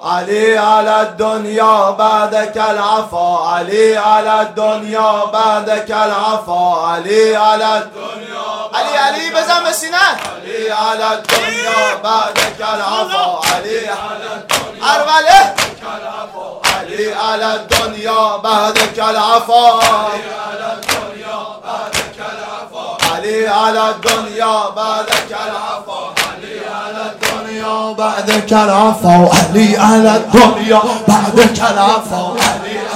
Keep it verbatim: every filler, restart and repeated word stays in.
علي على الدنيا بعدك العفا، علي على الدنيا بعدك العفا، علي على الدنيا علي علي بزن بسینه، علي على الدنيا بعدك العفا، علي على الدنيا ارمله علي على الدنيا بعدك العفا، علي على الدنيا بعدك العفا، علي على الدنيا بعدك العفا، علي على الدنيا بعدك العفا، علي